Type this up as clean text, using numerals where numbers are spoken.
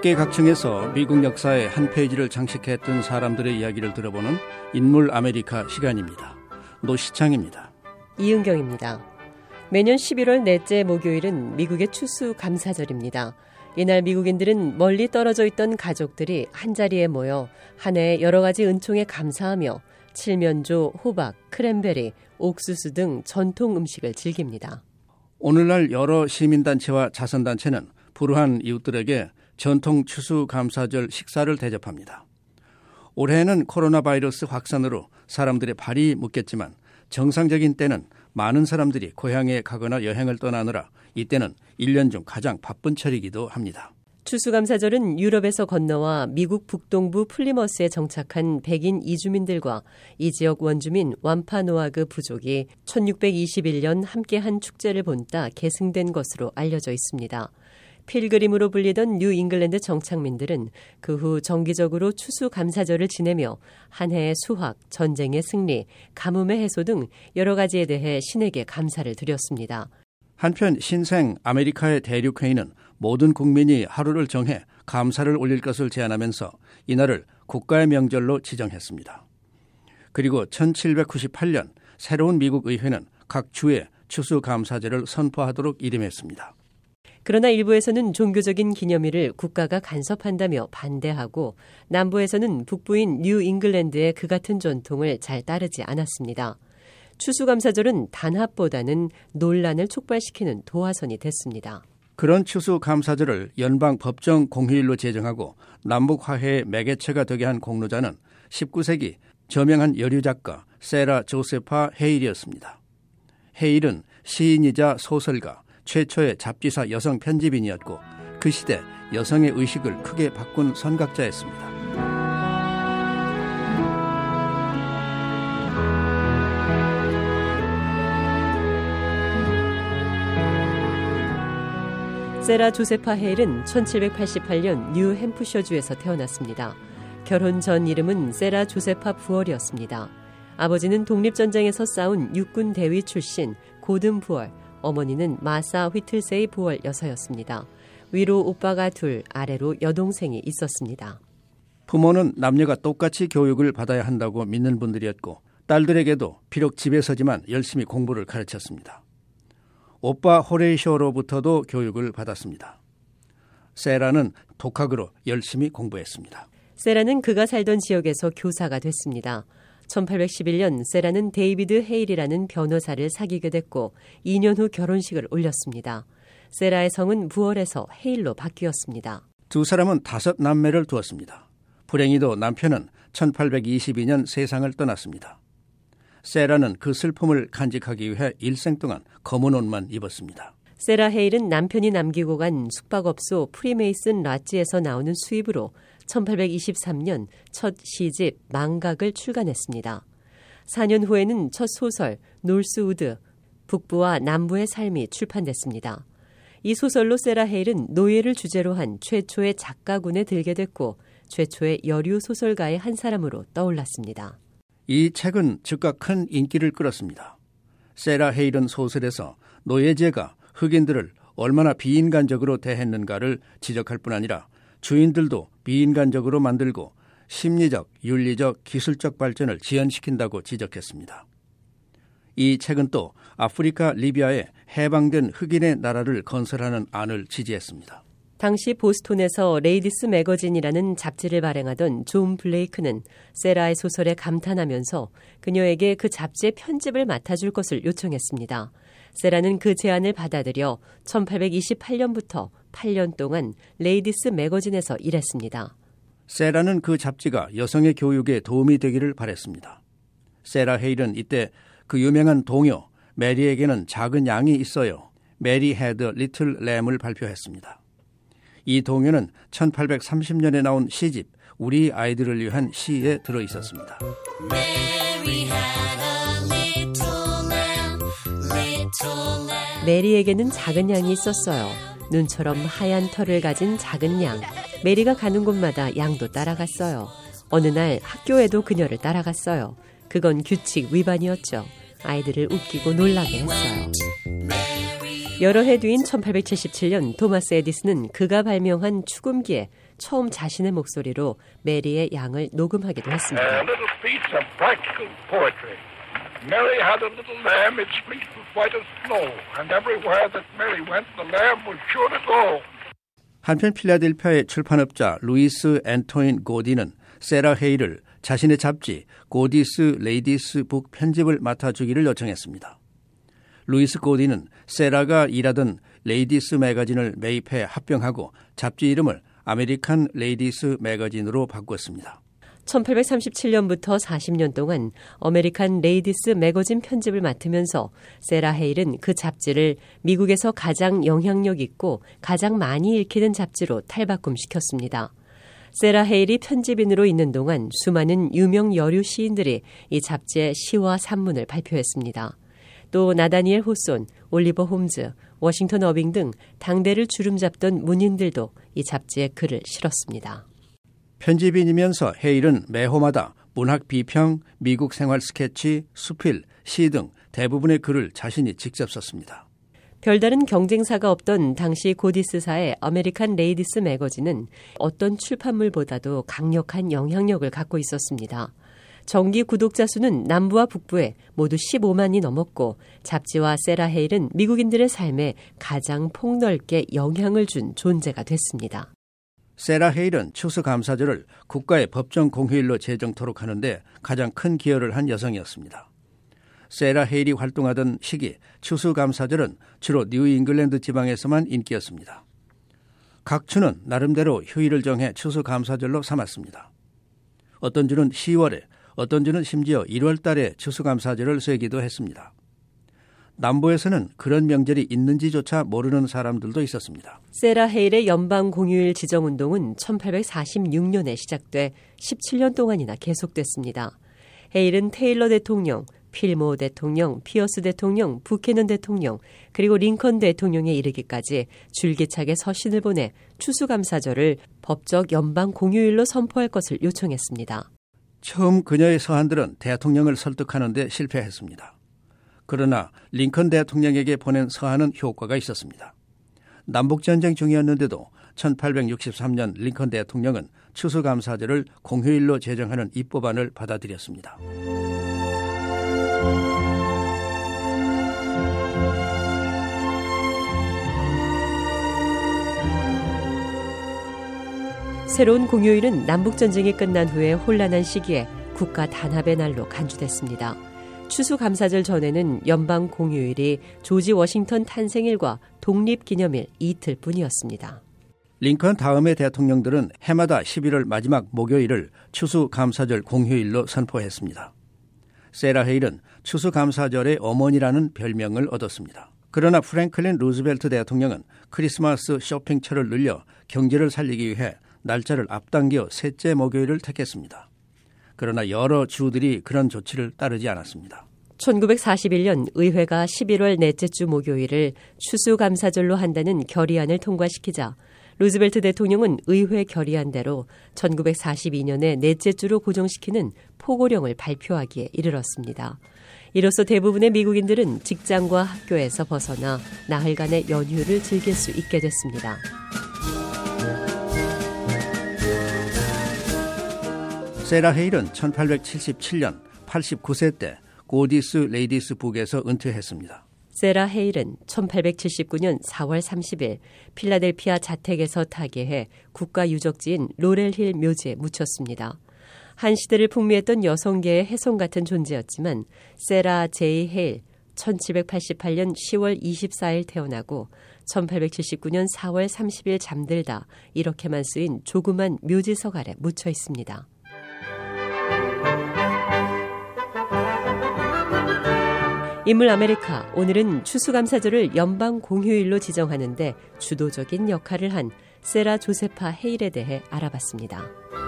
각계각층에서 미국 역사의 한 페이지를 장식했던 사람들의 이야기를 들어보는 인물 아메리카 시간입니다. 노시창입니다. 이은경입니다. 매년 11월 넷째 목요일은 미국의 추수감사절입니다. 이날 미국인들은 멀리 떨어져 있던 가족들이 한자리에 모여 한 해 여러 가지 은총에 감사하며 칠면조, 호박, 크랜베리, 옥수수 등 전통 음식을 즐깁니다. 오늘날 여러 시민단체와 자선단체는 불우한 이웃들에게 전통 추수감사절 식사를 대접합니다. 올해는 코로나 바이러스 확산으로 사람들의 발이 묶였지만 정상적인 때는 많은 사람들이 고향에 가거나 여행을 떠나느라 이때는 1년 중 가장 바쁜 철이기도 합니다. 추수감사절은 유럽에서 건너와 미국 북동부 플리머스에 정착한 백인 이주민들과 이 지역 원주민 완파노아그 부족이 1621년 함께한 축제를 본따 계승된 것으로 알려져 있습니다. 필그림으로 불리던 뉴 잉글랜드 정착민들은 그 후 정기적으로 추수감사절을 지내며 한 해의 수확, 전쟁의 승리, 가뭄의 해소 등 여러 가지에 대해 신에게 감사를 드렸습니다. 한편 신생 아메리카의 대륙회의는 모든 국민이 하루를 정해 감사를 올릴 것을 제안하면서 이날을 국가의 명절로 지정했습니다. 그리고 1798년 새로운 미국 의회는 각 주에 추수감사절을 선포하도록 이름했습니다. 그러나 일부에서는 종교적인 기념일을 국가가 간섭한다며 반대하고 남부에서는 북부인 뉴 잉글랜드의 그 같은 전통을 잘 따르지 않았습니다. 추수감사절은 단합보다는 논란을 촉발시키는 도화선이 됐습니다. 그런 추수감사절을 연방 법정 공휴일로 제정하고 남북 화해의 매개체가 되게 한 공로자는 19세기 저명한 여류작가 세라 조세파 헤일이었습니다. 헤일은 시인이자 소설가, 최초의 잡지사 여성 편집인이었고 그 시대 여성의 의식을 크게 바꾼 선각자였습니다. 세라 조세파 헤일은 1788년 뉴 햄프셔주에서 태어났습니다. 결혼 전 이름은 세라 조세파 부얼이었습니다. 아버지는 독립전쟁에서 싸운 육군 대위 출신 고든 부얼, 어머니는 마사 휘틀세이 부얼 여사였습니다. 위로 오빠가 둘, 아래로 여동생이 있었습니다. 부모는 남녀가 똑같이 교육을 받아야 한다고 믿는 분들이었고 딸들에게도 비록 집에서지만 열심히 공부를 가르쳤습니다. 오빠 호레이쇼로부터도 교육을 받았습니다. 세라는 독학으로 열심히 공부했습니다. 세라는 그가 살던 지역에서 교사가 됐습니다. 1811년 세라는 데이비드 헤일이라는 변호사를 사귀게 됐고 2년 후 결혼식을 올렸습니다. 세라의 성은 부얼에서 헤일로 바뀌었습니다. 두 사람은 5남매를 두었습니다. 불행히도 남편은 1822년 세상을 떠났습니다. 세라는 그 슬픔을 간직하기 위해 일생 동안 검은 옷만 입었습니다. 세라 헤일은 남편이 남기고 간 숙박업소 프리메이슨 라찌에서 나오는 수입으로 1823년 첫 시집 망각을 출간했습니다. 4년 후에는 첫 소설 놀스우드, 북부와 남부의 삶이 출판됐습니다. 이 소설로 세라 헤일은 노예를 주제로 한 최초의 작가군에 들게 됐고 최초의 여류 소설가의 한 사람으로 떠올랐습니다. 이 책은 즉각 큰 인기를 끌었습니다. 세라 헤일은 소설에서 노예제가 흑인들을 얼마나 비인간적으로 대했는가를 지적할 뿐 아니라 주인들도 비인간적으로 만들고 심리적, 윤리적, 기술적 발전을 지연시킨다고 지적했습니다. 이 책은 또 아프리카 리비아에 해방된 흑인의 나라를 건설하는 안을 지지했습니다. 당시 보스톤에서 레이디스 매거진이라는 잡지를 발행하던 존 블레이크는 세라의 소설에 감탄하면서 그녀에게 그 잡지의 편집을 맡아줄 것을 요청했습니다. 세라는 그 제안을 받아들여 1828년부터 8년 동안 레이디스 매거진에서 일했습니다. 세라는 그 잡지가 여성의 교육에 도움이 되기를 바랬습니다. 세라 헤일은 이때 그 유명한 동요 메리에게는 작은 양이 있어요. 메리 헤드 리틀 램을 발표했습니다. 이 동요는 1830년에 나온 시집 우리 아이들을 위한 시에 들어있었습니다. 메리에게는 작은 양이 있었어요. 눈처럼 하얀 털을 가진 작은 양. 메리가 가는 곳마다 양도 따라갔어요. 어느 날 학교에도 그녀를 따라갔어요. 그건 규칙 위반이었죠. 아이들을 웃기고 놀라게 했어요. 여러 해 뒤인 1877년 토마스 에디슨은 그가 발명한 축음기에 처음 자신의 목소리로 메리의 양을 녹음하기도 했습니다. Little feats of practical poetry. Mary had a little lamb, its fleece was white as snow, and everywhere that Mary went, the lamb was sure to go. 한편 필라델피아의 출판업자 루이스 앤토인 고디는 세라 헤이를 자신의 잡지 고디스 레이디스 북 편집을 맡아주기를 요청했습니다. 루이스 고디는 세라가 일하던 레이디스 매거진을 매입해 합병하고 잡지 이름을 아메리칸 레이디스 매거진으로 바꿨습니다. 1837년부터 40년 동안 아메리칸 레이디스 매거진 편집을 맡으면서 세라 헤일은 그 잡지를 미국에서 가장 영향력 있고 가장 많이 읽히는 잡지로 탈바꿈시켰습니다. 세라 헤일이 편집인으로 있는 동안 수많은 유명 여류 시인들이 이 잡지의 시와 산문을 발표했습니다. 또 나다니엘 호손, 올리버 홈즈, 워싱턴 어빙 등 당대를 주름잡던 문인들도 이 잡지에 글을 실었습니다. 편집인이면서 헤일은 매호마다 문학 비평, 미국 생활 스케치, 수필, 시 등 대부분의 글을 자신이 직접 썼습니다. 별다른 경쟁사가 없던 당시 고디스사의 아메리칸 레이디스 매거진은 어떤 출판물보다도 강력한 영향력을 갖고 있었습니다. 정기 구독자 수는 남부와 북부에 모두 15만이 넘었고 잡지와 세라 헤일은 미국인들의 삶에 가장 폭넓게 영향을 준 존재가 됐습니다. 세라 헤일은 추수감사절을 국가의 법정 공휴일로 제정토록 하는데 가장 큰 기여를 한 여성이었습니다. 세라 헤일이 활동하던 시기 추수감사절은 주로 뉴잉글랜드 지방에서만 인기였습니다. 각 주는 나름대로 휴일을 정해 추수감사절로 삼았습니다. 어떤 주는 10월에, 어떤 주는 심지어 1월 달에 추수감사절을 쇠기도 했습니다. 남부에서는 그런 명절이 있는지조차 모르는 사람들도 있었습니다. 세라 헤일의 연방 공휴일 지정운동은 1846년에 시작돼 17년 동안이나 계속됐습니다. 헤일은 테일러 대통령, 필모 대통령, 피어스 대통령, 부캐넌 대통령, 그리고 링컨 대통령에 이르기까지 줄기차게 서신을 보내 추수감사절을 법적 연방 공휴일로 선포할 것을 요청했습니다. 처음 그녀의 서한들은 대통령을 설득하는 데 실패했습니다. 그러나 링컨 대통령에게 보낸 서한은 효과가 있었습니다. 남북전쟁 중이었는데도 1863년 링컨 대통령은 추수감사절을 공휴일로 제정하는 입법안을 받아들였습니다. 새로운 공휴일은 남북전쟁이 끝난 후에 혼란한 시기에 국가 단합의 날로 간주됐습니다. 추수감사절 전에는 연방 공휴일이 조지 워싱턴 탄생일과 독립기념일 이틀 뿐이었습니다. 링컨 다음의 대통령들은 해마다 11월 마지막 목요일을 추수감사절 공휴일로 선포했습니다. 세라 헤일은 추수감사절의 어머니라는 별명을 얻었습니다. 그러나 프랭클린 루즈벨트 대통령은 크리스마스 쇼핑철을 늘려 경제를 살리기 위해 날짜를 앞당겨 셋째 목요일을 택했습니다. 그러나 여러 주들이 그런 조치를 따르지 않았습니다. 1941년 의회가 11월 넷째 주 목요일을 추수감사절로 한다는 결의안을 통과시키자 루즈벨트 대통령은 의회 결의안대로 1942년에 넷째 주로 고정시키는 포고령을 발표하기에 이르렀습니다. 이로써 대부분의 미국인들은 직장과 학교에서 벗어나 나흘간의 연휴를 즐길 수 있게 됐습니다. 세라 헤일은 1877년 89세 때 고디스 레이디스 북에서 은퇴했습니다. 세라 헤일은 1879년 4월 30일 필라델피아 자택에서 타계해 국가유적지인 로렐힐 묘지에 묻혔습니다. 한 시대를 풍미했던 여성계의 혜성 같은 존재였지만 세라 제이 헤일 1788년 10월 24일 태어나고 1879년 4월 30일 잠들다 이렇게만 쓰인 조그만 묘지석 아래 묻혀 있습니다. 인물 아메리카, 오늘은 추수감사절을 연방 공휴일로 지정하는데 주도적인 역할을 한 세라 조세파 헤일에 대해 알아봤습니다.